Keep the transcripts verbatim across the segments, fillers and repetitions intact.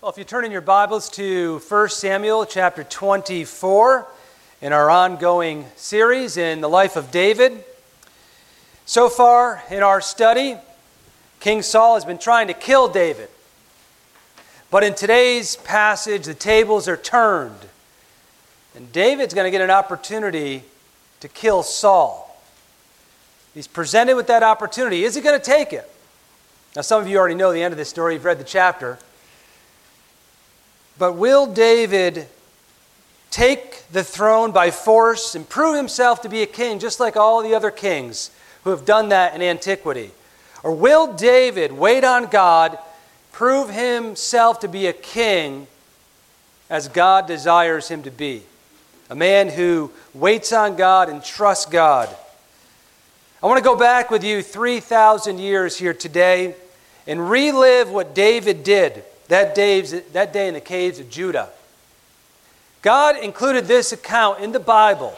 Well, if you turn in your Bibles to First Samuel chapter twenty-four in our ongoing series in the life of David. So far in our study, King Saul has been trying to kill David. But in today's passage, the tables are turned. And David's going to get an opportunity to kill Saul. He's presented with that opportunity. Is he going to take it? Now, some of you already know the end of this story. You've read the chapter. But will David take the throne by force and prove himself to be a king, just like all the other kings who have done that in antiquity? Or will David wait on God, prove himself to be a king as God desires him to be? A man who waits on God and trusts God. I want to go back with you three thousand years here today and relive what David did that day, that day in the caves of Judah. God included this account in the Bible,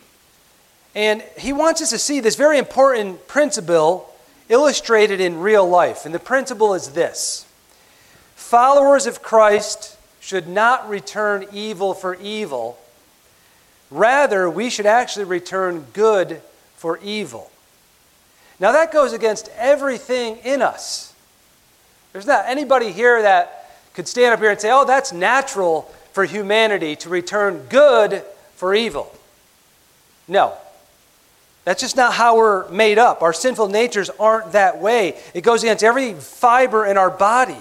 and He wants us to see this very important principle illustrated in real life. And the principle is this: followers of Christ should not return evil for evil. Rather, we should actually return good for evil. Now that goes against everything in us. There's not anybody here that could stand up here and say, oh, that's natural for humanity to return good for evil. No. That's just not how we're made up. Our sinful natures aren't that way. It goes against every fiber in our body.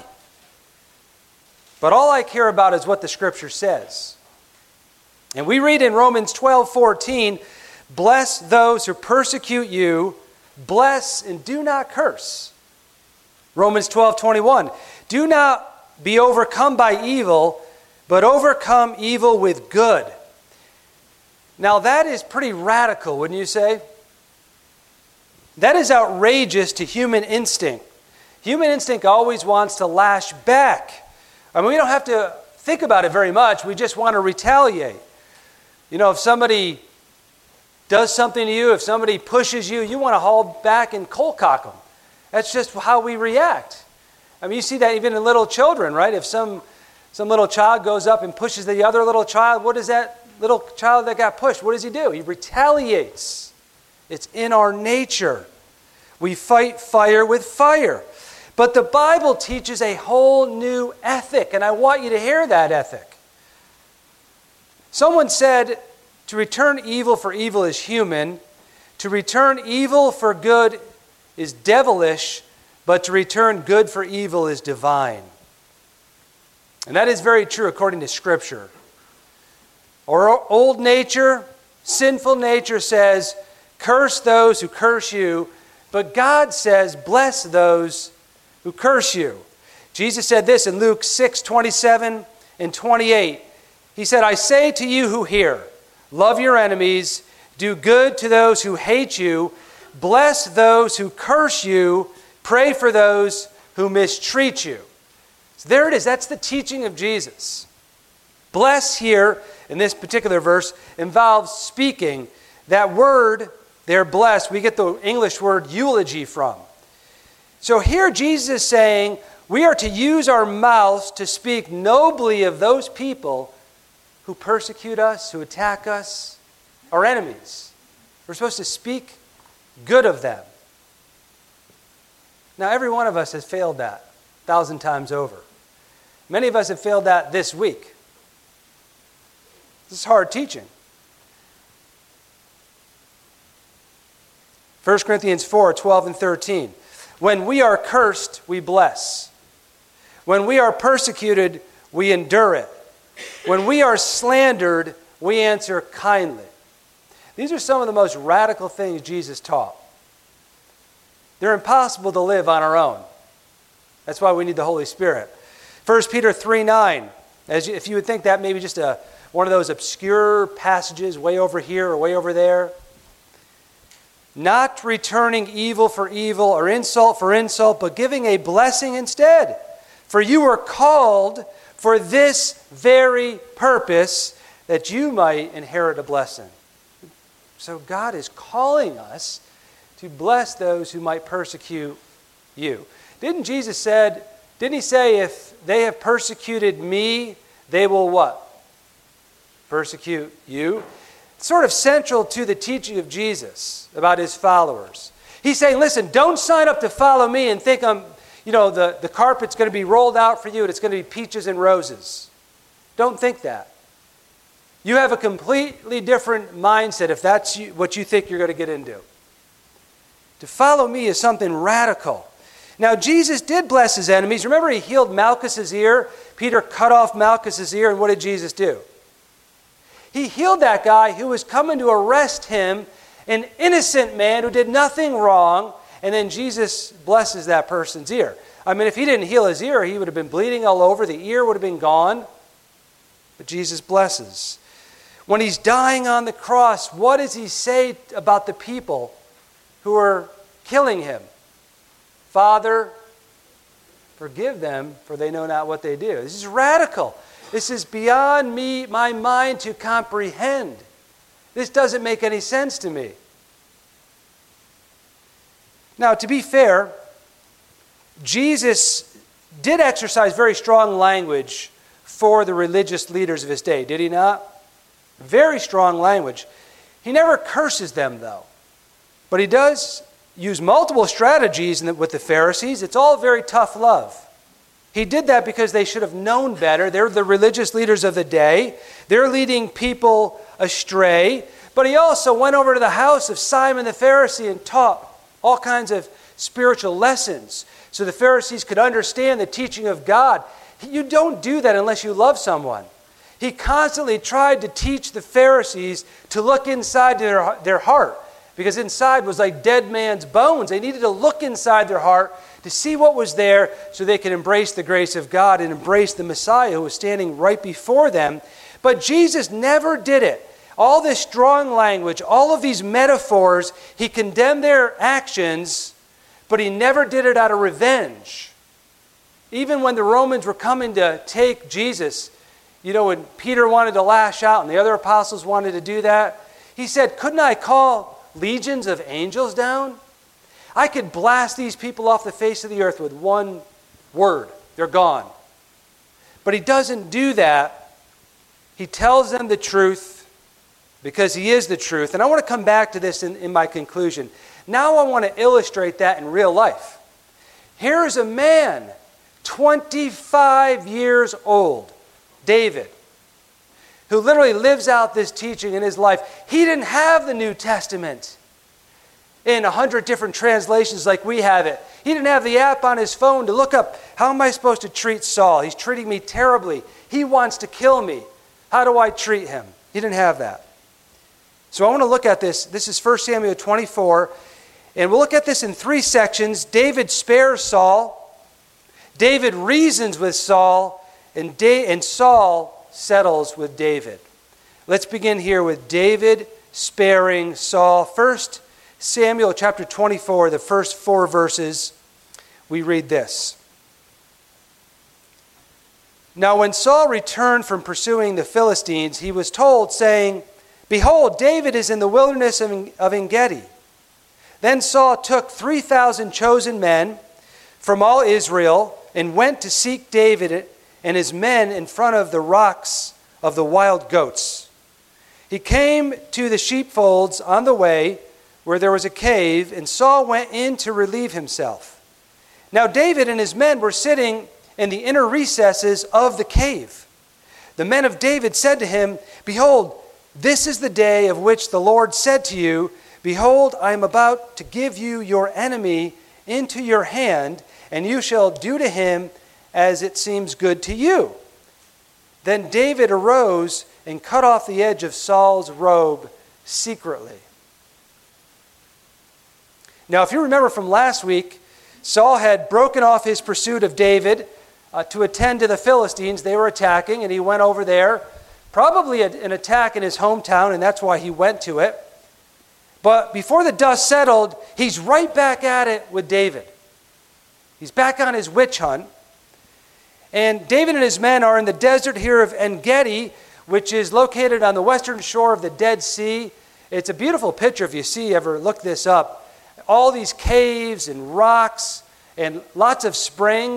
But all I care about is what the Scripture says. And we read in Romans twelve fourteen, bless those who persecute you, bless and do not curse. Romans twelve twenty-one, do not be overcome by evil, but overcome evil with good. Now that is pretty radical, wouldn't you say? That is outrageous to human instinct. Human instinct always wants to lash back. I mean, we don't have to think about it very much. We just want to retaliate. You know, if somebody does something to you, if somebody pushes you, you want to haul back and cold cock them. That's just how we react. I mean, you see that even in little children, right? If some some little child goes up and pushes the other little child, what does that little child that got pushed, what does he do? He retaliates. It's in our nature. We fight fire with fire. But the Bible teaches a whole new ethic, and I want you to hear that ethic. Someone said, to return evil for evil is human. To return evil for good is devilish. But to return good for evil is divine. And that is very true according to Scripture. Our old nature, sinful nature says, curse those who curse you, but God says, bless those who curse you. Jesus said this in Luke six twenty-seven and twenty-eight. He said, I say to you who hear, love your enemies, do good to those who hate you, bless those who curse you, pray for those who mistreat you. So there it is. That's the teaching of Jesus. Bless here, in this particular verse, involves speaking. That word, there, blessed, we get the English word eulogy from. So here Jesus is saying we are to use our mouths to speak nobly of those people who persecute us, who attack us, our enemies. We're supposed to speak good of them. Now, every one of us has failed that a thousand times over. Many of us have failed that this week. This is hard teaching. First Corinthians four, twelve and thirteen. When we are cursed, we bless. When we are persecuted, we endure it. When we are slandered, we answer kindly. These are some of the most radical things Jesus taught. They're impossible to live on our own. That's why we need the Holy Spirit. First Peter three nine. As you, if you would think that maybe just a one of those obscure passages way over here or way over there. Not returning evil for evil or insult for insult, but giving a blessing instead. For you were called for this very purpose, that you might inherit a blessing. So God is calling us to bless those who might persecute you. Didn't Jesus said, didn't he say if they have persecuted me, they will what? Persecute you. It's sort of central to the teaching of Jesus about his followers. He's saying, listen, don't sign up to follow me and think I'm, you know, the, the carpet's going to be rolled out for you and it's going to be peaches and roses. Don't think that. You have a completely different mindset if that's you, what you think you're going to get into. To follow me is something radical. Now, Jesus did bless his enemies. Remember, he healed Malchus's ear. Peter cut off Malchus's ear, and what did Jesus do? He healed that guy who was coming to arrest him, an innocent man who did nothing wrong, and then Jesus blesses that person's ear. I mean, if he didn't heal his ear, he would have been bleeding all over. The ear would have been gone. But Jesus blesses. When he's dying on the cross, what does he say about the people who are killing him? Father, forgive them, for they know not what they do. This is radical. This is beyond me, my mind to comprehend. This doesn't make any sense to me. Now, to be fair, Jesus did exercise very strong language for the religious leaders of his day, did he not? Very strong language. He never curses them, though. But he does use multiple strategies with the Pharisees. It's all very tough love. He did that because they should have known better. They're the religious leaders of the day. They're leading people astray. But he also went over to the house of Simon the Pharisee and taught all kinds of spiritual lessons so the Pharisees could understand the teaching of God. You don't do that unless you love someone. He constantly tried to teach the Pharisees to look inside their, their heart, because inside was like dead man's bones. They needed to look inside their heart to see what was there so they could embrace the grace of God and embrace the Messiah who was standing right before them. But Jesus never did it. All this strong language, all of these metaphors, he condemned their actions, but he never did it out of revenge. Even when the Romans were coming to take Jesus, you know, when Peter wanted to lash out and the other apostles wanted to do that, he said, couldn't I call legions of angels down? I could blast these people off the face of the earth with one word. They're gone. But he doesn't do that. He tells them the truth because he is the truth. And I want to come back to this in, in my conclusion. Now I want to illustrate that in real life. Here's a man, twenty-five years old, David, who literally lives out this teaching in his life. He didn't have the New Testament in a hundred different translations like we have it. He didn't have the app on his phone to look up, how am I supposed to treat Saul? He's treating me terribly. He wants to kill me. How do I treat him? He didn't have that. So I want to look at this. This is First Samuel twenty-four. And we'll look at this in three sections. David spares Saul. David reasons with Saul. And, da- and Saul settles with David. Let's begin here with David sparing Saul. First Samuel chapter twenty-four, the first four verses, we read this. Now when Saul returned from pursuing the Philistines, he was told, saying, behold, David is in the wilderness of En-Gedi. Then Saul took three thousand chosen men from all Israel and went to seek David and his men in front of the rocks of the wild goats. He came to the sheepfolds on the way where there was a cave, and Saul went in to relieve himself. Now David and his men were sitting in the inner recesses of the cave. The men of David said to him, behold, this is the day of which the Lord said to you, behold, I am about to give you your enemy into your hand, and you shall do to him as it seems good to you. Then David arose and cut off the edge of Saul's robe secretly. Now, if you remember from last week, Saul had broken off his pursuit of David uh, to attend to the Philistines. They were attacking, and he went over there. Probably a, an attack in his hometown, and that's why he went to it. But before the dust settled, he's right back at it with David. He's back on his witch hunt. And David and his men are in the desert here of En-Gedi, which is located on the western shore of the Dead Sea. It's a beautiful picture if you see, ever look this up. All these caves and rocks and lots of springs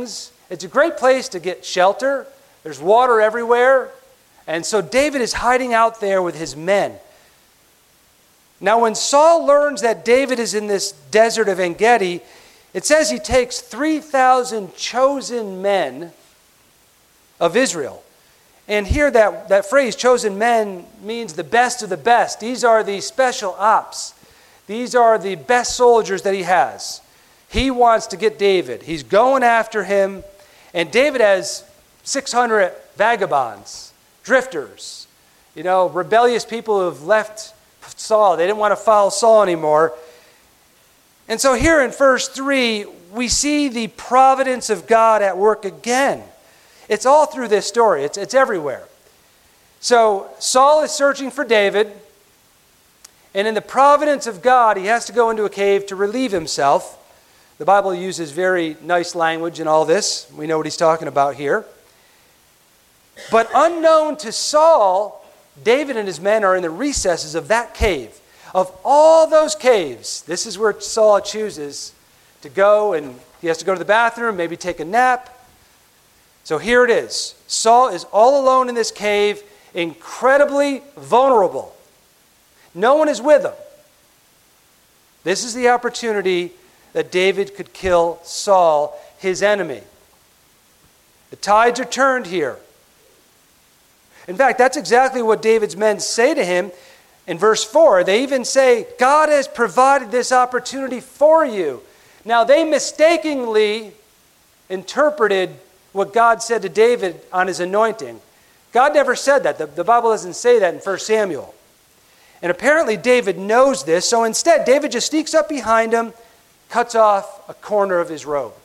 It's a great place to get shelter. There's water everywhere. And so David is hiding out there with his men. Now when Saul learns that David is in this desert of En-Gedi, it says he takes three thousand chosen men of Israel. And here that, that phrase, chosen men, means the best of the best. These are the special ops. These are the best soldiers that he has. He wants to get David. He's going after him. And David has six hundred vagabonds, drifters, you know, rebellious people who have left Saul. They didn't want to follow Saul anymore. And so here in verse three, we see the providence of God at work again. It's all through this story. It's, it's everywhere. So Saul is searching for David, and in the providence of God, he has to go into a cave to relieve himself. The Bible uses very nice language in all this. We know what he's talking about here. But unknown to Saul, David and his men are in the recesses of that cave. Of all those caves, this is where Saul chooses to go, and he has to go to the bathroom, maybe take a nap. So here it is. Saul is all alone in this cave, incredibly vulnerable. No one is with him. This is the opportunity that David could kill Saul, his enemy. The tides are turned here. In fact, that's exactly what David's men say to him in verse four. They even say, God has provided this opportunity for you. Now, they mistakenly interpreted what God said to David on his anointing. God never said that. The, the Bible doesn't say that in First Samuel. And apparently David knows this, so instead David just sneaks up behind him, cuts off a corner of his robe.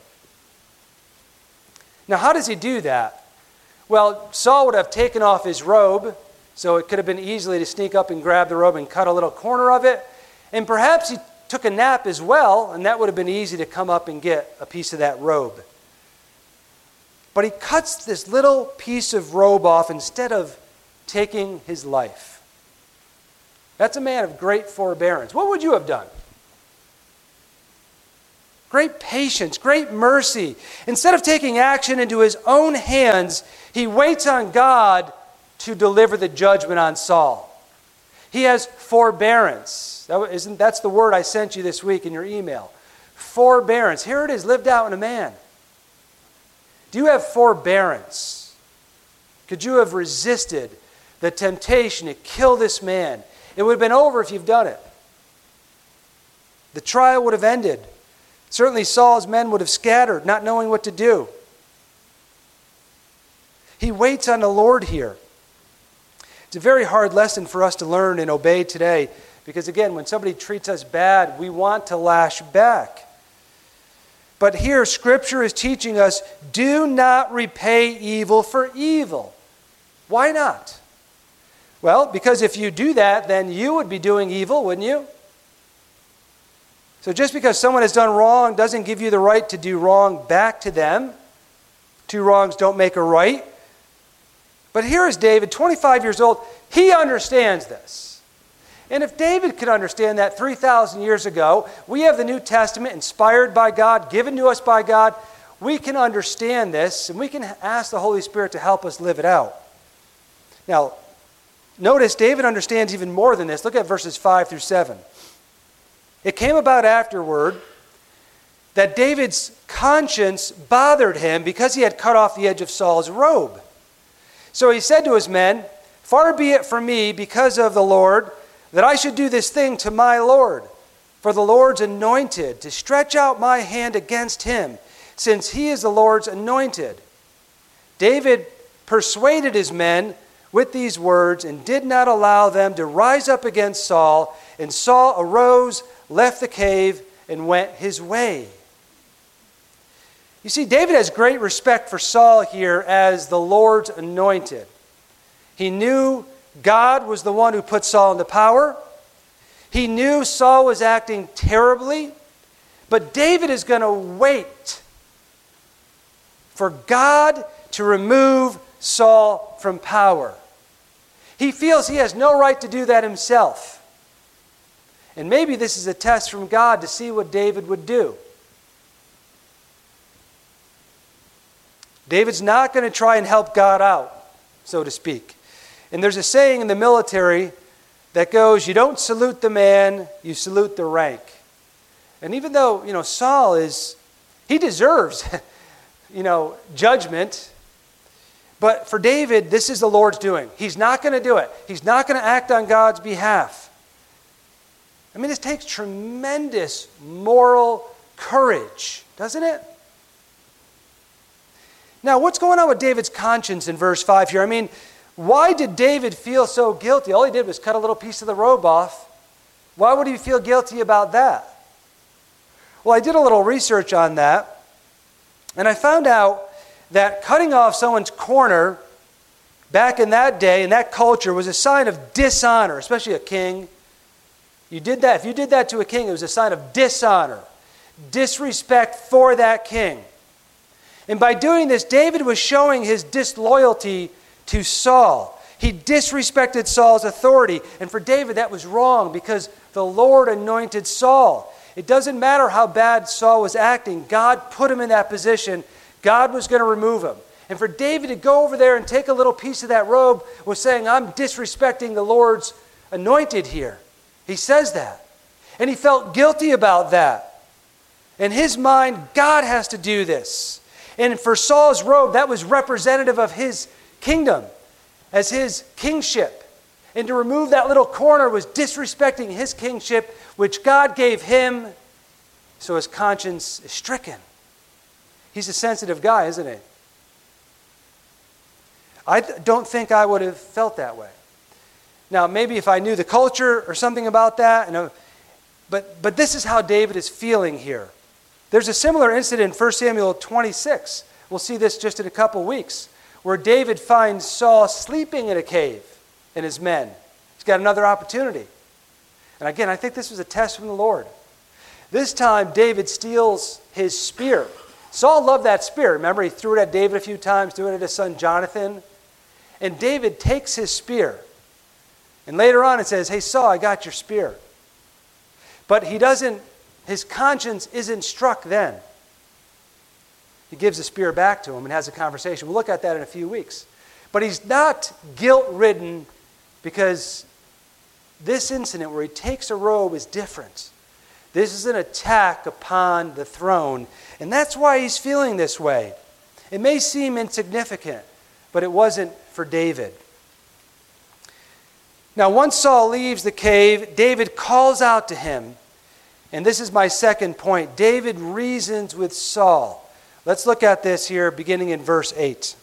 Now, how does he do that? Well, Saul would have taken off his robe, so it could have been easily to sneak up and grab the robe and cut a little corner of it. And perhaps he took a nap as well, and that would have been easy to come up and get a piece of that robe. But he cuts this little piece of robe off instead of taking his life. That's a man of great forbearance. What would you have done? Great patience, great mercy. Instead of taking action into his own hands, he waits on God to deliver the judgment on Saul. He has forbearance. That isn't, that's the word I sent you this week in your email. Forbearance. Here it is, lived out in a man. Do you have forbearance? Could you have resisted the temptation to kill this man? It would have been over if you've done it. The trial would have ended. Certainly Saul's men would have scattered, not knowing what to do. He waits on the Lord here. It's a very hard lesson for us to learn and obey today, because again, when somebody treats us bad, we want to lash back. But here, Scripture is teaching us, do not repay evil for evil. Why not? Well, because if you do that, then you would be doing evil, wouldn't you? So just because someone has done wrong doesn't give you the right to do wrong back to them. Two wrongs don't make a right. But here is David, twenty-five years old. He understands this. And if David could understand that three thousand years ago, we have the New Testament inspired by God, given to us by God. We can understand this, and we can ask the Holy Spirit to help us live it out. Now, notice David understands even more than this. Look at verses five through seven. It came about afterward that David's conscience bothered him because he had cut off the edge of Saul's robe. So he said to his men, far be it from me, because of the Lord, that I should do this thing to my Lord. For the Lord's anointed, to stretch out my hand against him, since he is the Lord's anointed. David persuaded his men with these words and did not allow them to rise up against Saul. And Saul arose, left the cave, and went his way. You see, David has great respect for Saul here as the Lord's anointed. He knew God was the one who put Saul into power. He knew Saul was acting terribly. But David is going to wait for God to remove Saul from power. He feels he has no right to do that himself. And maybe this is a test from God to see what David would do. David's not going to try and help God out, so to speak. And there's a saying in the military that goes, you don't salute the man, you salute the rank. And even though, you know, Saul is, he deserves, you know, judgment. But for David, this is the Lord's doing. He's not going to do it. He's not going to act on God's behalf. I mean, this takes tremendous moral courage, doesn't it? Now, what's going on with David's conscience in verse five here? I mean, why did David feel so guilty? All he did was cut a little piece of the robe off. Why would he feel guilty about that? Well, I did a little research on that, and I found out that cutting off someone's corner back in that day, in that culture, was a sign of dishonor, especially a king. You did that. If you did that to a king, it was a sign of dishonor, disrespect for that king. And by doing this, David was showing his disloyalty to Saul. He disrespected Saul's authority. And for David, that was wrong because the Lord anointed Saul. It doesn't matter how bad Saul was acting. God put him in that position. God was going to remove him. And for David to go over there and take a little piece of that robe was saying, I'm disrespecting the Lord's anointed here. He says that. And he felt guilty about that. In his mind, God has to do this. And for Saul's robe, that was representative of his kingdom, as his kingship. And to remove that little corner was disrespecting his kingship, which God gave him, so his conscience is stricken. He's a sensitive guy, isn't he? I don't think I would have felt that way. Now, maybe if I knew the culture or something about that, you know, but, but this is how David is feeling here. There's a similar incident in First Samuel twenty-six. We'll see this just in a couple weeks, where David finds Saul sleeping in a cave and his men. He's got another opportunity. And again, I think this was a test from the Lord. This time, David steals his spear. Saul loved that spear. Remember, he threw it at David a few times, threw it at his son Jonathan. And David takes his spear. And later on it says, hey, Saul, I got your spear. But he doesn't, his conscience isn't struck then. He gives the spear back to him and has a conversation. We'll look at that in a few weeks. But he's not guilt-ridden because this incident where he takes a robe is different. This is an attack upon the throne. And that's why he's feeling this way. It may seem insignificant, but it wasn't for David. Now, once Saul leaves the cave, David calls out to him. And this is my second point. David reasons with Saul. Let's look at this here beginning in verse eight.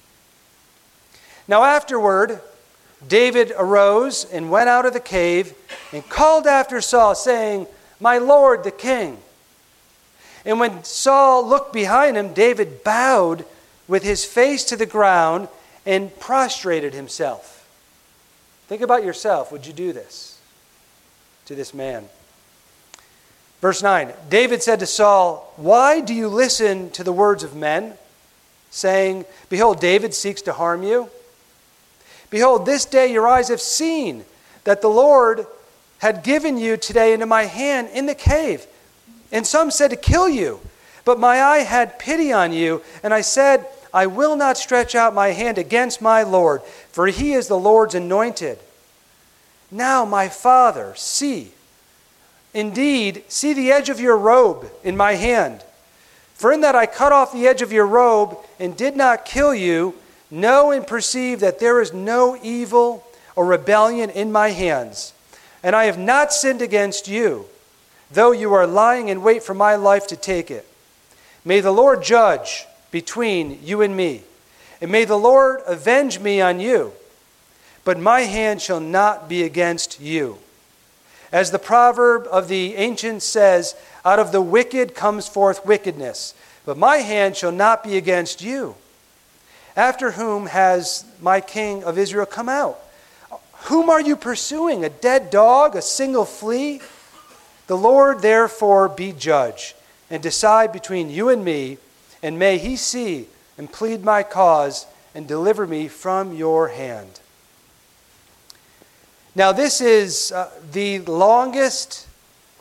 Now afterward, David arose and went out of the cave and called after Saul, saying, my lord the king. And when Saul looked behind him, David bowed with his face to the ground and prostrated himself. Think about yourself. Would you do this to this man? Verse nine, David said to Saul, why do you listen to the words of men, saying, behold, David seeks to harm you? Behold, this day your eyes have seen that the Lord had given you today into my hand in the cave. And some said to kill you. But my eye had pity on you, and I said, I will not stretch out my hand against my Lord, for he is the Lord's anointed. Now, my father, see, indeed, see the edge of your robe in my hand. For in that I cut off the edge of your robe and did not kill you, know and perceive that there is no evil or rebellion in my hands. And I have not sinned against you, though you are lying in wait for my life to take it. May the Lord judge between you and me, and may the Lord avenge me on you. But my hand shall not be against you. As the proverb of the ancients says, out of the wicked comes forth wickedness, but my hand shall not be against you. After whom has my king of Israel come out? Whom are you pursuing? A dead dog? A single flea? The Lord therefore be judge, and decide between you and me, and may he see and plead my cause, and deliver me from your hand. Now this is uh, the longest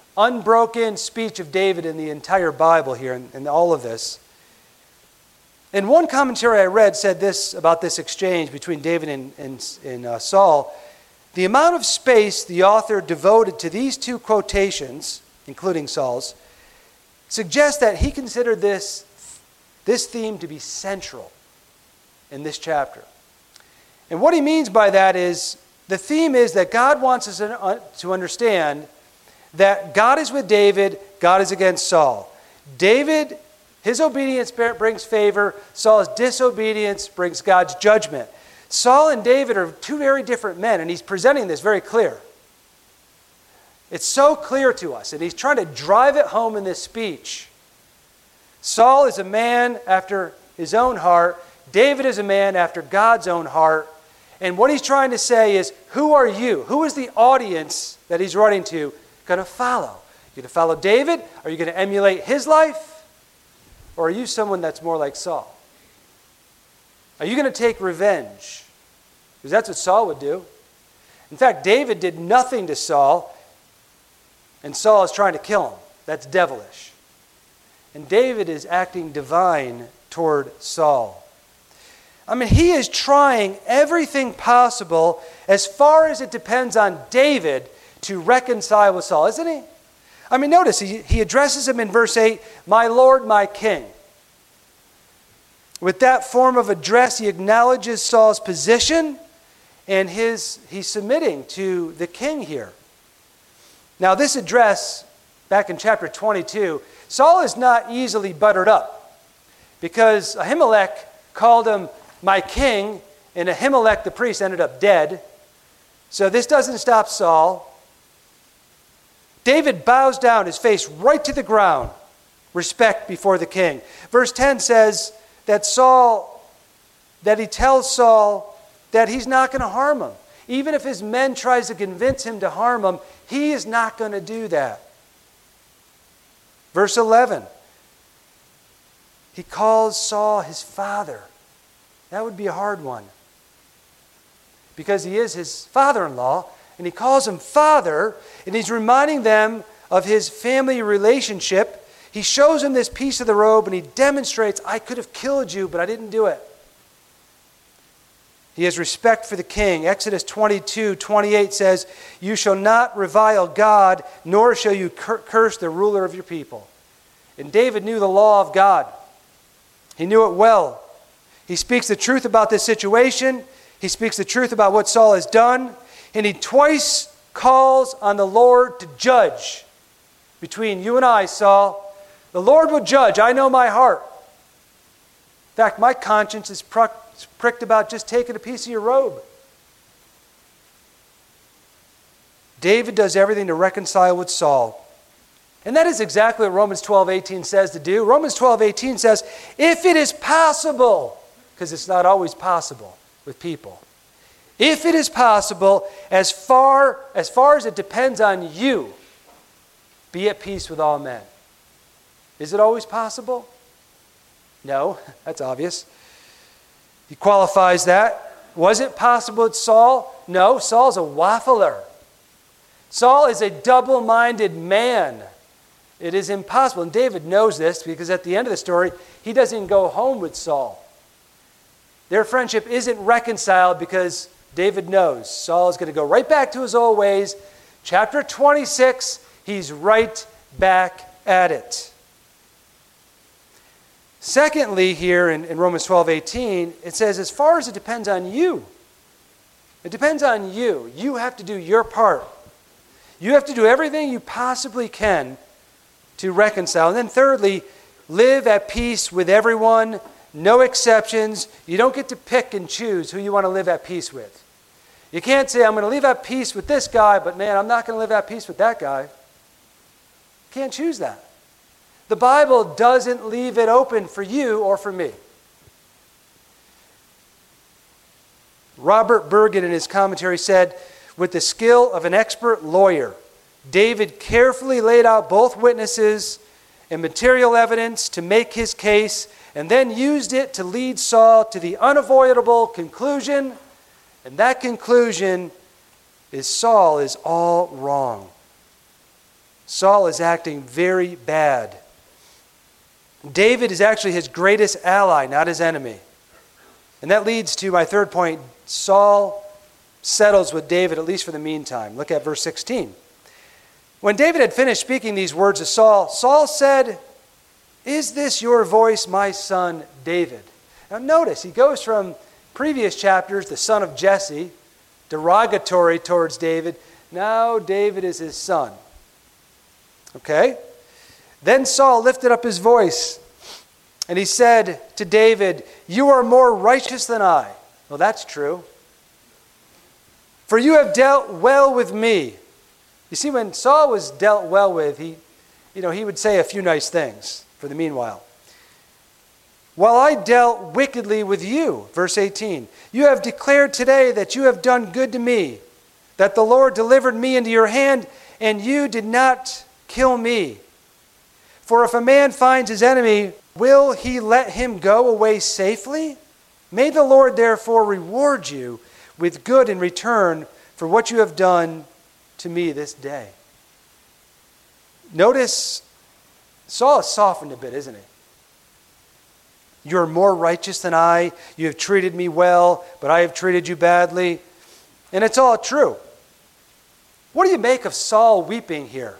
unbroken speech of David in the entire Bible here, in, in all of this. And one commentary I read said this about this exchange between David and, and, and uh, Saul. The amount of space the author devoted to these two quotations, including Saul's, suggests that he considered this, this theme to be central in this chapter. And what he means by that is, the theme is that God wants us to understand that God is with David, God is against Saul. David, his obedience brings favor. Saul's disobedience brings God's judgment. Saul and David are two very different men, and he's presenting this very clear. It's so clear to us, and he's trying to drive it home in this speech. Saul is a man after his own heart. David is a man after God's own heart. And what he's trying to say is, who are you? Who is the audience that he's writing to going to follow? You're going to follow David? Are you going to emulate his life? Or are you someone that's more like Saul? Are you going to take revenge? Because that's what Saul would do. In fact, David did nothing to Saul, and Saul is trying to kill him. That's devilish. And David is acting divine toward Saul. I mean, he is trying everything possible, as far as it depends on David, to reconcile with Saul, isn't he? I mean, notice, he, he addresses him in verse eight, my Lord, my King. With that form of address, he acknowledges Saul's position, and his he's submitting to the king here. Now, this address, back in chapter twenty-two, Saul is not easily buttered up, because Ahimelech called him my king, and Ahimelech the priest ended up dead. So this doesn't stop Saul. David bows down, his face right to the ground, respect before the king. Verse ten says that Saul, that he tells Saul that he's not going to harm him. Even if his men tries to convince him to harm him, he is not going to do that. Verse eleven, he calls Saul his father. That would be a hard one, because he is his father-in-law, and he calls him father, and he's reminding them of his family relationship. He shows him this piece of the robe, and he demonstrates, I could have killed you, but I didn't do it. He has respect for the king. Exodus twenty-two twenty-eight says, you shall not revile God, nor shall you cur- curse the ruler of your people. And David knew the law of God. He knew it well. He speaks the truth about this situation. He speaks the truth about what Saul has done. And he twice calls on the Lord to judge between you and I, Saul. The Lord will judge. I know my heart. In fact, my conscience is pricked about just taking a piece of your robe. David does everything to reconcile with Saul. And that is exactly what Romans twelve eighteen says to do. Romans twelve eighteen says, if it is possible, because it's not always possible with people, if it is possible, as far, as far as it depends on you, be at peace with all men. Is it always possible? No, that's obvious. He qualifies that. Was it possible with Saul? No, Saul's a waffler. Saul is a double-minded man. It is impossible. And David knows this, because at the end of the story, he doesn't go home with Saul. Their friendship isn't reconciled because David knows Saul is going to go right back to his old ways. Chapter twenty-six, he's right back at it. Secondly, here in, in Romans twelve eighteen, it says, as far as it depends on you, it depends on you. You have to do your part. You have to do everything you possibly can to reconcile. And then thirdly, live at peace with everyone, no exceptions. You don't get to pick and choose who you want to live at peace with. You can't say, I'm going to live at peace with this guy, but man, I'm not going to live at peace with that guy. You can't choose that. The Bible doesn't leave it open for you or for me. Robert Bergen in his commentary said, with the skill of an expert lawyer, David carefully laid out both witnesses and material evidence to make his case, and then used it to lead Saul to the unavoidable conclusion, and that conclusion is Saul is all wrong. Saul is acting very bad. David is actually his greatest ally, not his enemy. And that leads to my third point. Saul settles with David, at least for the meantime. Look at verse sixteen. When David had finished speaking these words to Saul, Saul said, "Is this your voice, my son David?" Now notice, he goes from previous chapters, the son of Jesse, derogatory towards David. Now David is his son. Okay? Then Saul lifted up his voice, and he said to David, "You are more righteous than I." Well, that's true. "For you have dealt well with me." You see, when Saul was dealt well with, he, you know, he would say a few nice things for the meanwhile. "While I dealt wickedly with you," verse eighteen, "you have declared today that you have done good to me, that the Lord delivered me into your hand, and you did not kill me. For if a man finds his enemy, will he let him go away safely? May the Lord therefore reward you with good in return for what you have done to me this day." Notice Saul is softened a bit, isn't he? "You are more righteous than I. You have treated me well, but I have treated you badly." And it's all true. What do you make of Saul weeping here?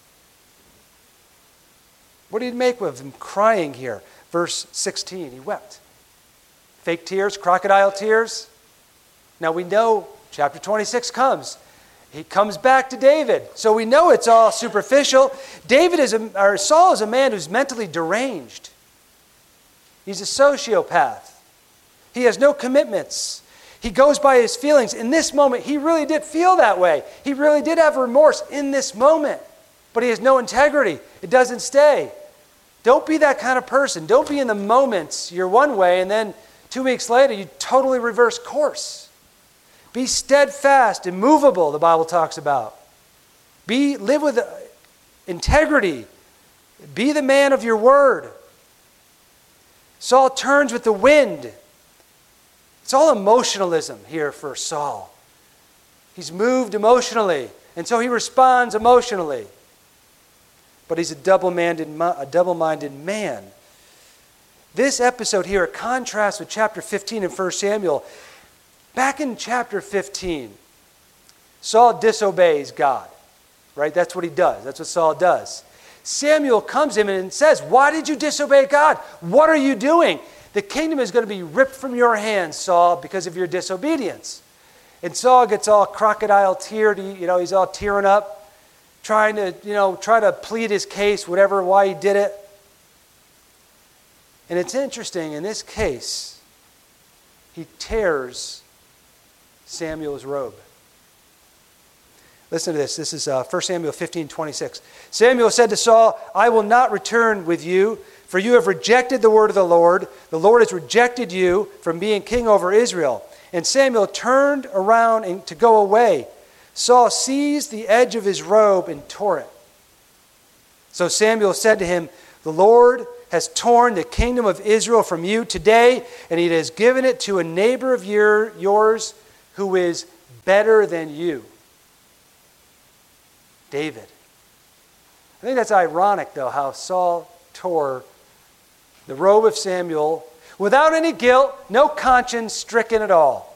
What do you make of him crying here? Verse sixteen, he wept. Fake tears, crocodile tears. Now we know chapter twenty-six comes. He comes back to David. So we know it's all superficial. David is a, or Saul is a man who's mentally deranged. He's a sociopath. He has no commitments. He goes by his feelings. In this moment, he really did feel that way. He really did have remorse in this moment. But he has no integrity. It doesn't stay. Don't be that kind of person. Don't be in the moments you're one way and then two weeks later you totally reverse course. Be steadfast, immovable, the Bible talks about. Be, live with integrity. Be the man of your word. Saul turns with the wind. It's all emotionalism here for Saul. He's moved emotionally, and so he responds emotionally. But he's a double-minded, a double-minded man. This episode here contrasts with chapter fifteen in First Samuel. Back in chapter fifteen, Saul disobeys God, right? That's what he does. That's what Saul does. Samuel comes to him and says, "Why did you disobey God? What are you doing? The kingdom is going to be ripped from your hands, Saul, because of your disobedience." And Saul gets all crocodile teared, you know, he's all tearing up, trying to, you know, try to plead his case, whatever, why he did it. And it's interesting, in this case, he tears Samuel's robe. Listen to this. This is uh, First Samuel fifteen twenty-six. "Samuel said to Saul, I will not return with you, for you have rejected the word of the Lord. The Lord has rejected you from being king over Israel." And Samuel turned around and to go away. Saul seized the edge of his robe and tore it. So Samuel said to him, "The Lord has torn the kingdom of Israel from you today, and he has given it to a neighbor of your, yours who is better than you." David. I think that's ironic, though, how Saul tore the robe of Samuel without any guilt, no conscience stricken at all.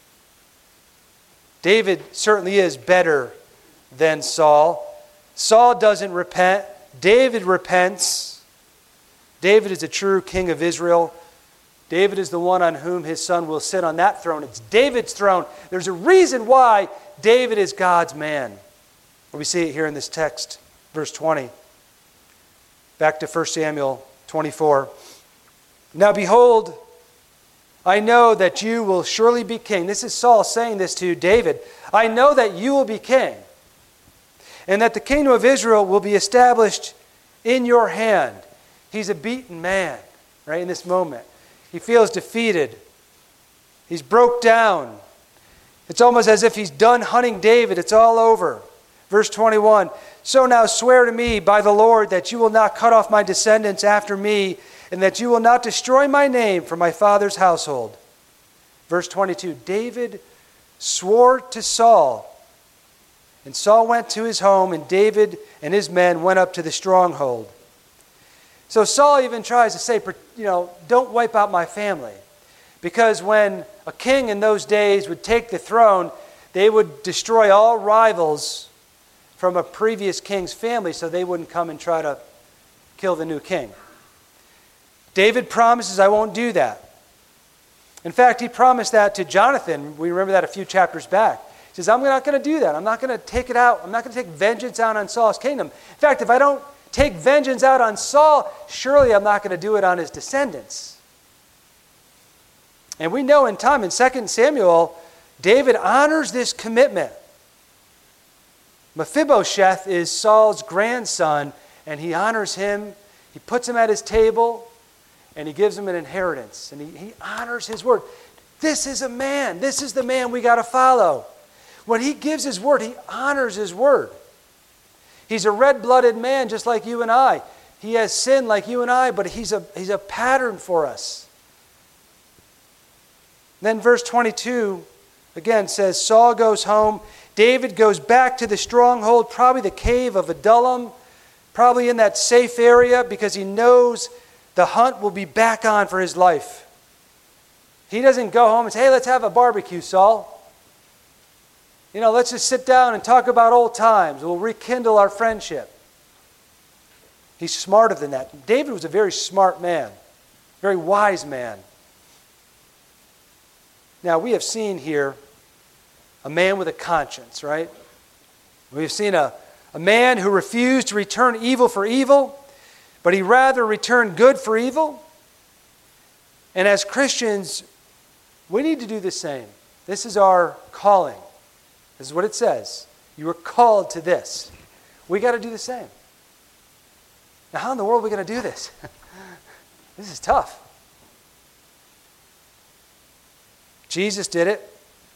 David certainly is better than Saul. Saul doesn't repent. David repents. David is a true king of Israel. David is the one on whom his son will sit on that throne. It's David's throne. There's a reason why David is God's man. We see it here in this text, verse twenty. Back to First Samuel twenty-four. "Now behold, I know that you will surely be king." This is Saul saying this to David. "I know that you will be king, and that the kingdom of Israel will be established in your hand." He's a beaten man, right, in this moment. He feels defeated. He's broke down. It's almost as if he's done hunting David. It's all over. Verse twenty-one, "So now swear to me by the Lord that you will not cut off my descendants after me, and that you will not destroy my name from my father's household." Verse twenty-two, David swore to Saul, and Saul went to his home, and David and his men went up to the stronghold. So Saul even tries to say, you know, don't wipe out my family. Because when a king in those days would take the throne, they would destroy all rivals from a previous king's family so they wouldn't come and try to kill the new king. David promises, I won't do that. In fact, he promised that to Jonathan. We remember that a few chapters back. He says, I'm not going to do that. I'm not going to take it out. I'm not going to take vengeance out on Saul's kingdom. In fact, if I don't take vengeance out on Saul, surely I'm not going to do it on his descendants. And we know in time, in Second Samuel, David honors this commitment. Mephibosheth is Saul's grandson, and he honors him. He puts him at his table, and he gives him an inheritance. And he, he honors his word. This is a man. This is the man we got to follow. When he gives his word, he honors his word. He's a red-blooded man just like you and I. He has sin like you and I, but he's a, he's a pattern for us. Then verse twenty-two, again, says, Saul goes home. David goes back to the stronghold, probably the cave of Adullam, probably in that safe area because he knows the hunt will be back on for his life. He doesn't go home and say, hey, let's have a barbecue, Saul. You know, let's just sit down and talk about old times. We'll rekindle our friendship. He's smarter than that. David was a very smart man, very wise man. Now, we have seen here a man with a conscience, right? We've seen a, a man who refused to return evil for evil, but he rather returned good for evil. And as Christians, we need to do the same. This is our calling. This is what it says. You are called to this. We got to do the same. Now, how in the world are we going to do this? This is tough. Jesus did it.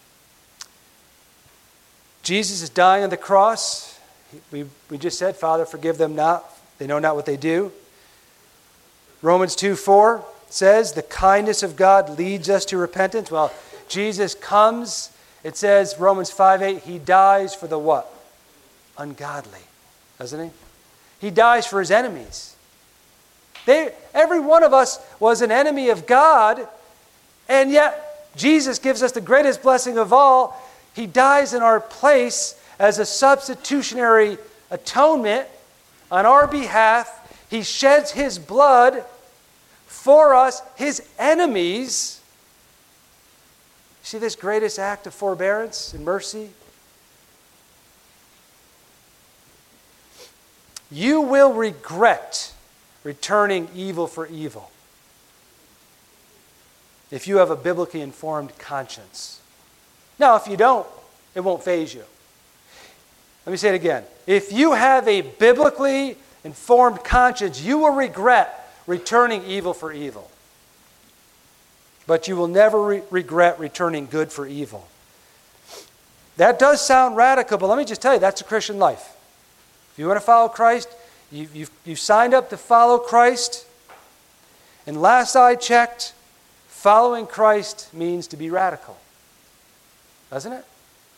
Jesus is dying on the cross. We, we just said, Father, forgive them not. They know not what they do. Romans two four says, the kindness of God leads us to repentance. Well, Jesus comes. It says, Romans five eight, he dies for the what? Ungodly. Doesn't he? He dies for his enemies. They, every one of us was an enemy of God, and yet Jesus gives us the greatest blessing of all. He dies in our place as a substitutionary atonement on our behalf. He sheds his blood for us, his enemies. See this greatest act of forbearance and mercy? You will regret returning evil for evil if you have a biblically informed conscience. Now, if you don't, it won't faze you. Let me say it again. If you have a biblically informed conscience, you will regret returning evil for evil. But you will never re- regret returning good for evil. That does sound radical, but let me just tell you, that's a Christian life. If you want to follow Christ, you, you've, you've signed up to follow Christ. And last I checked, following Christ means to be radical. Doesn't it?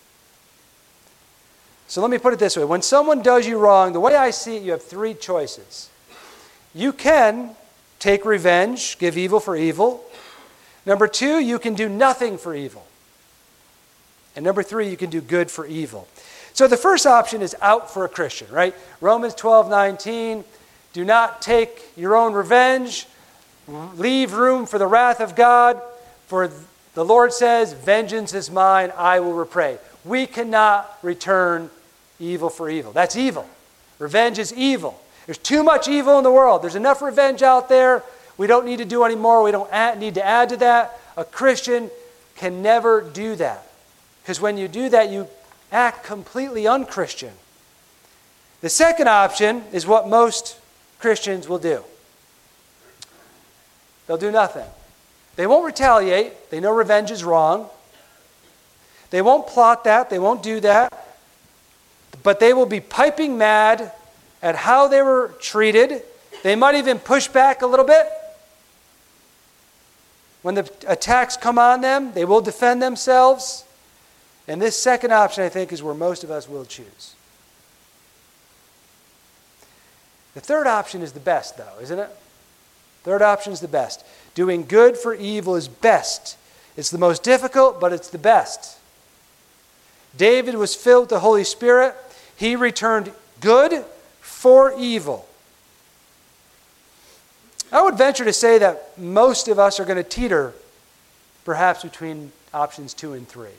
So let me put it this way. When someone does you wrong, the way I see it, you have three choices. You can take revenge, give evil for evil. Number two, you can do nothing for evil. And number three, you can do good for evil. So the first option is out for a Christian, right? Romans twelve nineteen, do not take your own revenge. Leave room for the wrath of God. For the Lord says, vengeance is mine, I will repay. We cannot return evil for evil. That's evil. Revenge is evil. There's too much evil in the world. There's enough revenge out there. We don't need to do any more. We don't add, need to add to that. A Christian can never do that. Because when you do that, you act completely unchristian. The second option is what most Christians will do. They'll do nothing. They won't retaliate. They know revenge is wrong. They won't plot that. They won't do that. But they will be piping mad at how they were treated. They might even push back a little bit. When the attacks come on them, they will defend themselves. And this second option, I think, is where most of us will choose. The third option is the best, though, isn't it? Third option is the best. Doing good for evil is best. It's the most difficult, but it's the best. David was filled with the Holy Spirit. He returned good for evil. I would venture to say that most of us are going to teeter perhaps between options two and three.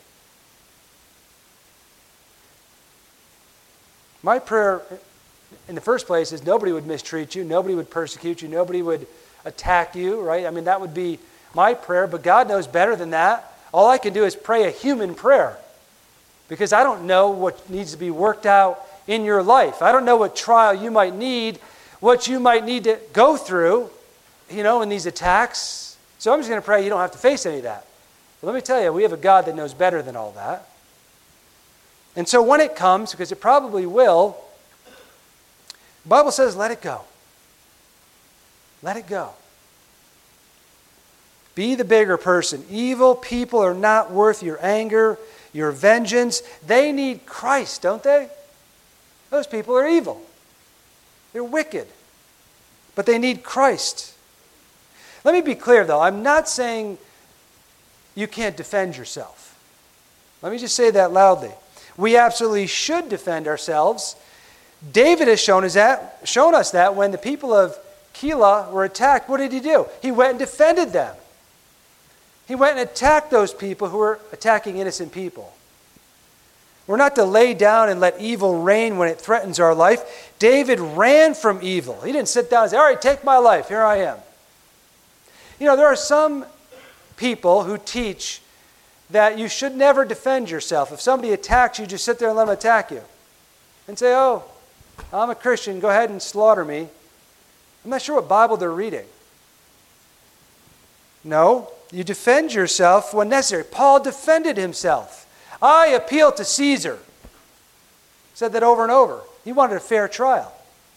My prayer in the first place is nobody would mistreat you, nobody would persecute you, nobody would attack you, right? I mean, that would be my prayer, but God knows better than that. All I can do is pray a human prayer because I don't know what needs to be worked out in your life. I don't know what trial you might need, what you might need to go through, you know, in these attacks. So I'm just going to pray you don't have to face any of that. But let me tell you, we have a God that knows better than all that. And so when it comes, because it probably will, the Bible says let it go. Let it go. Be the bigger person. Evil people are not worth your anger, your vengeance. They need Christ, don't they? Those people are evil. They're wicked. But they need Christ. Let me be clear, though. I'm not saying you can't defend yourself. Let me just say that loudly. We absolutely should defend ourselves. David has shown us that, shown us that when the people of Keilah were attacked, what did he do? He went and defended them. He went and attacked those people who were attacking innocent people. We're not to lay down and let evil reign when it threatens our life. David ran from evil. He didn't sit down and say, all right, take my life, here I am. You know, there are some people who teach that you should never defend yourself. If somebody attacks you, just sit there and let them attack you. And say, oh, I'm a Christian, go ahead and slaughter me. I'm not sure what Bible they're reading. No, you defend yourself when necessary. Paul defended himself. I appeal to Caesar. Said that over and over. He wanted a fair trial.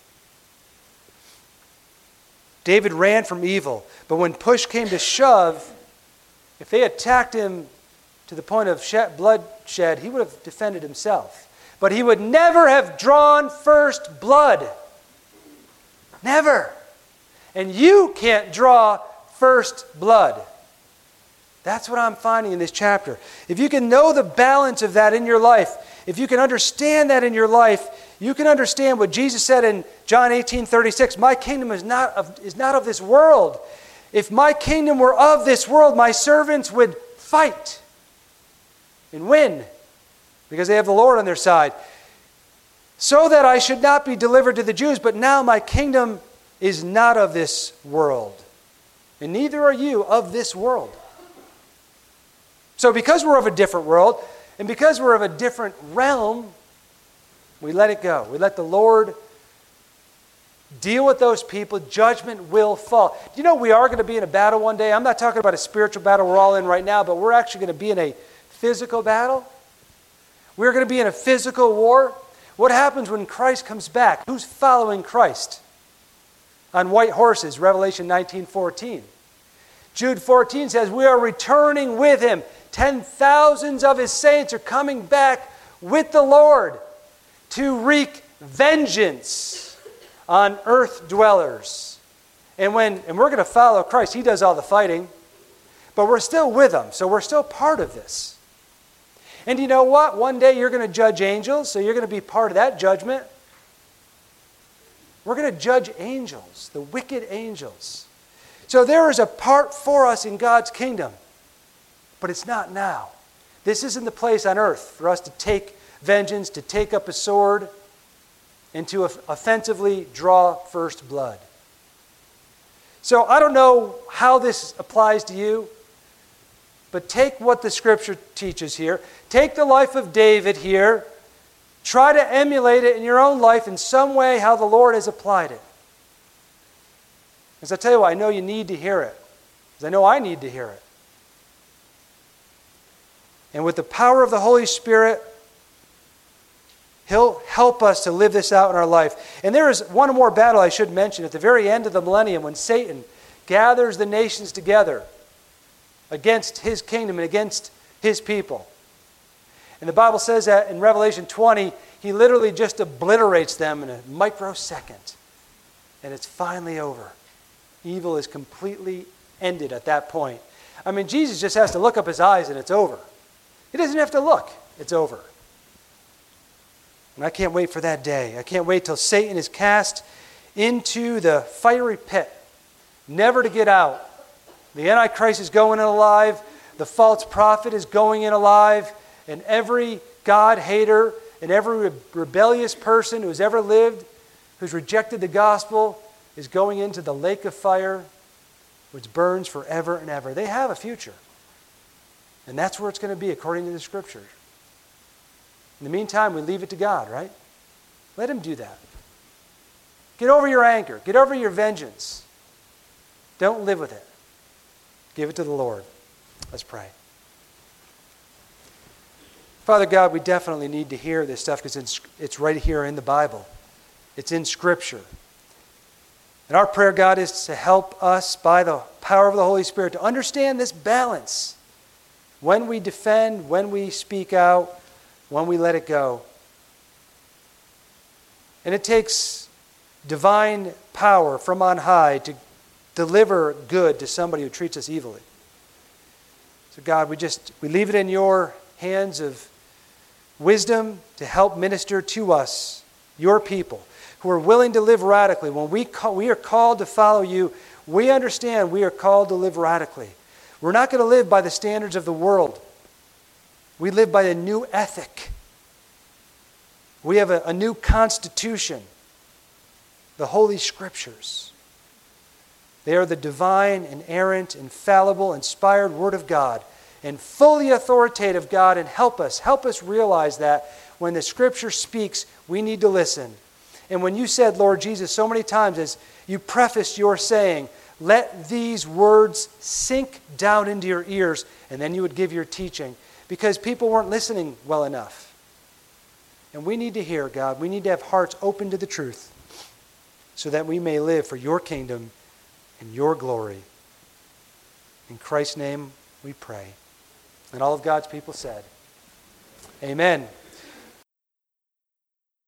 David ran from evil, but when push came to shove, if they attacked him to the point of shed, bloodshed, he would have defended himself. But he would never have drawn first blood. Never. And you can't draw first blood. That's what I'm finding in this chapter. If you can know the balance of that in your life, if you can understand that in your life, you can understand what Jesus said in John eighteen thirty-six, my kingdom is not of, is not of this world. If my kingdom were of this world, my servants would fight and win because they have the Lord on their side. So that I should not be delivered to the Jews, but now my kingdom is not of this world. And neither are you of this world. So because we're of a different world, and because we're of a different realm, we let it go. We let the Lord deal with those people. Judgment will fall. Do you know we are going to be in a battle one day? I'm not talking about a spiritual battle we're all in right now, but we're actually going to be in a physical battle. We're going to be in a physical war. What happens when Christ comes back? Who's following Christ? On white horses, Revelation nineteen fourteen. Jude fourteen says, we are returning with him. Ten thousands of his saints are coming back with the Lord to wreak vengeance on earth dwellers. And when and we're going to follow Christ. He does all the fighting. But we're still with him, so we're still part of this. And you know what? One day you're going to judge angels, so you're going to be part of that judgment. We're going to judge angels, the wicked angels. So there is a part for us in God's kingdom, but it's not now. This isn't the place on earth for us to take vengeance, to take up a sword, and to offensively draw first blood. So I don't know how this applies to you, but take what the Scripture teaches here. Take the life of David here. Try to emulate it in your own life in some way how the Lord has applied it. As I tell you what, I know you need to hear it. Because I know I need to hear it. And with the power of the Holy Spirit, He'll help us to live this out in our life. And there is one more battle I should mention. At the very end of the millennium, when Satan gathers the nations together against his kingdom and against his people. And the Bible says that in Revelation twenty, he literally just obliterates them in a microsecond. And it's finally over. Evil is completely ended at that point. I mean, Jesus just has to look up his eyes and it's over. He doesn't have to look. It's over. And I can't wait for that day. I can't wait till Satan is cast into the fiery pit, never to get out. The Antichrist is going in alive. The false prophet is going in alive. And every God-hater and every re- rebellious person who's ever lived, who's rejected the gospel, is going into the lake of fire, which burns forever and ever. They have a future. And that's where it's going to be according to the Scriptures. In the meantime, we leave it to God, right? Let him do that. Get over your anger. Get over your vengeance. Don't live with it. Give it to the Lord. Let's pray. Father God, we definitely need to hear this stuff because it's, it's right here in the Bible. It's in Scripture. And our prayer, God, is to help us by the power of the Holy Spirit to understand this balance. When we defend, when we speak out, when we let it go. And it takes divine power from on high to deliver good to somebody who treats us evilly. So God, we just we leave it in your hands of wisdom to help minister to us, your people, who are willing to live radically. When we call, we are called to follow you, we understand we are called to live radically. We're not going to live by the standards of the world. We live by a new ethic. We have a, a new constitution, the Holy Scriptures. They are the divine, inerrant, infallible, inspired Word of God and fully authoritative God. And help us, help us realize that when the Scripture speaks, we need to listen. And when you said, Lord Jesus, so many times as you prefaced your saying, let these words sink down into your ears, and then you would give your teaching. Because people weren't listening well enough. And we need to hear, God. We need to have hearts open to the truth so that we may live for your kingdom and your glory. In Christ's name we pray. And all of God's people said, amen.